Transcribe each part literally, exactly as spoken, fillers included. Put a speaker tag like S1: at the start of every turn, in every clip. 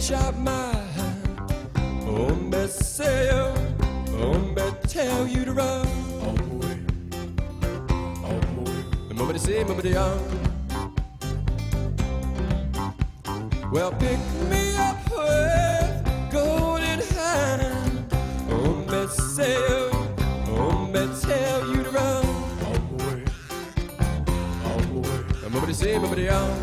S1: reach out my hand. Oh, me say you, oh, me tell you to run.
S2: On my way, on my way.
S1: The moment they say, moment they are. Well, pick me up with golden hand. Oh, me say you, oh, me tell you to run.
S2: On my way, on my way.
S1: The moment they say, moment they are.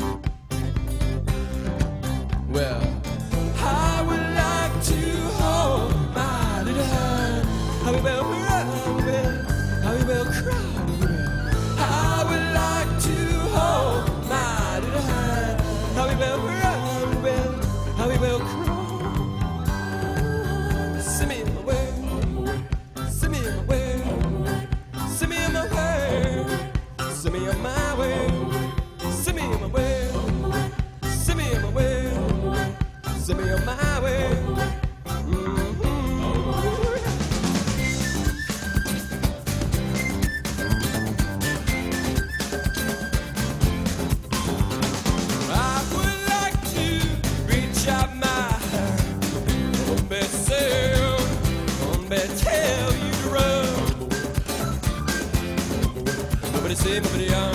S1: Well, I would like to hold my little hand. How we will run, how we will, how we will cry. I would like to hold my little hand. How we will run, how we will, how we will cry. Send me in my way, send me in my way, send me in my way, send me on my way, send me in my way, send me in my way. Send me on my way. Mm-hmm. I would like to reach out my hand. Oh, me say, oh, me tell you to run. Nobody say, nobody young.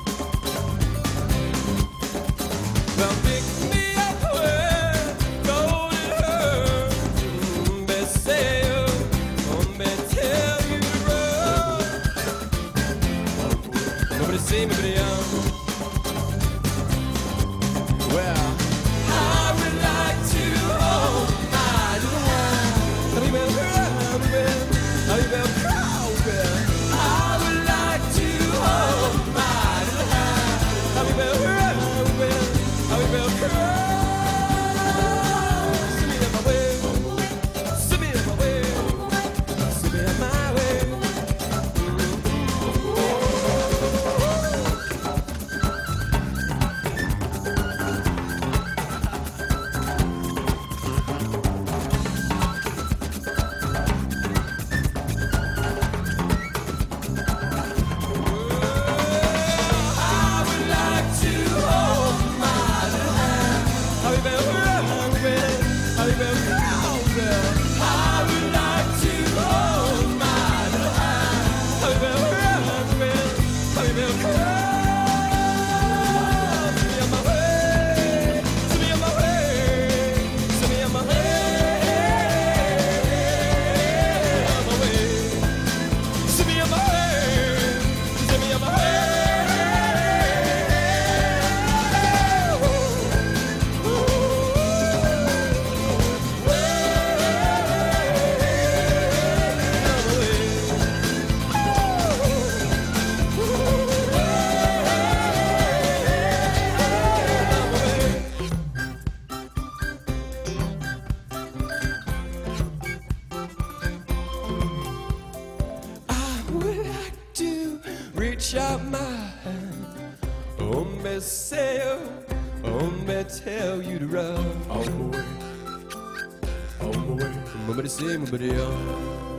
S1: Well, pick me up with golden hair. Mm, me say, oh, me tell you to run. Nobody say, nobody young. Well, I would like to hold my little hand. How we will run, how we will, how we will crawl. I would like to hold my little hand. How we will run, how we will, how we will crawl. Send me on my way, send me on my way, send me on my way. Reach out my hand. Oh, me say, oh, me tell you to run.
S2: On my way, on my way.
S1: Nobody say, nobody young.